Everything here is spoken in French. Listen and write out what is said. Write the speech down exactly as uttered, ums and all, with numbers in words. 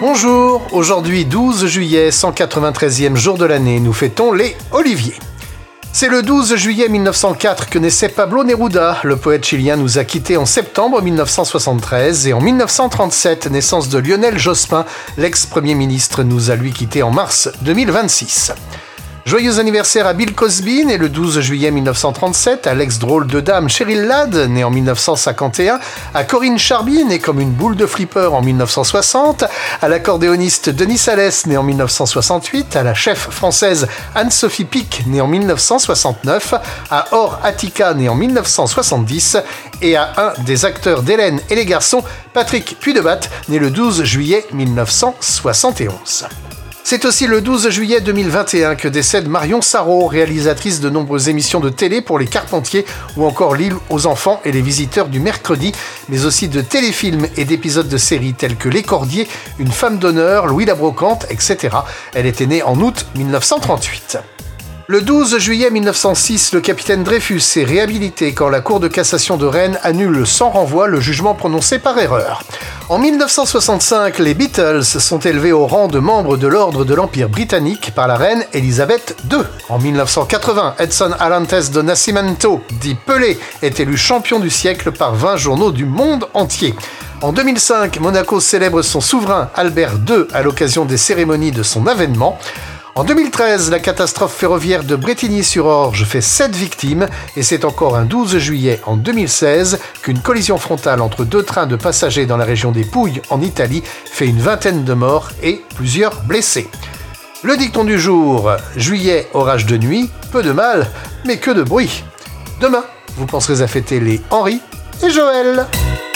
Bonjour, aujourd'hui douze juillet, cent quatre-vingt-treizième jour de l'année, nous fêtons les Oliviers. C'est le douze juillet mille neuf cent quatre que naissait Pablo Neruda. Le poète chilien nous a quittés en septembre mille neuf cent soixante-treize et en mille neuf cent trente-sept, naissance de Lionel Jospin, l'ex-premier ministre, nous a lui quittés en mars deux mille vingt-six. Joyeux anniversaire à Bill Cosby, né le douze juillet mille neuf cent trente-sept, à l'ex-drôle de dame Cheryl Ladd, née en mille neuf cent cinquante et un, à Corinne Charby, née comme une boule de flipper en mille neuf cent soixante, à l'accordéoniste Denis Salès, né en mille neuf cent soixante-huit, à la chef française Anne-Sophie Pic, née en mille neuf cent soixante-neuf, à Or Attica, né en mille neuf cent soixante-dix, et à un des acteurs d'Hélène et les garçons, Patrick Puy-de-Batte, né le douze juillet mille neuf cent soixante et onze. C'est aussi le douze juillet deux mille vingt et un que décède Marion Sarraud, réalisatrice de nombreuses émissions de télé pour les Carpentiers ou encore L'île aux enfants et les visiteurs du mercredi, mais aussi de téléfilms et d'épisodes de séries tels que Les Cordiers, Une femme d'honneur, Louis la Brocante, et cetera. Elle était née en août mille neuf cent trente-huit. Le douze juillet mille neuf cent six, le capitaine Dreyfus est réhabilité quand la Cour de cassation de Rennes annule sans renvoi le jugement prononcé par erreur. En mille neuf cent soixante-cinq, les Beatles sont élevés au rang de membres de l'Ordre de l'Empire britannique par la reine Elisabeth deux. En mille neuf cent quatre-vingts, Edson Arantes do Nascimento, dit Pelé, est élu champion du siècle par vingt journaux du monde entier. En deux mille cinq, Monaco célèbre son souverain Albert deux à l'occasion des cérémonies de son avènement. En deux mille treize, la catastrophe ferroviaire de Brétigny-sur-Orge fait sept victimes et c'est encore un douze juillet en deux mille seize qu'une collision frontale entre deux trains de passagers dans la région des Pouilles en Italie fait une vingtaine de morts et plusieurs blessés. Le dicton du jour, juillet, orage de nuit, peu de mal, mais que de bruit. Demain, vous penserez à fêter les Henri et Joël.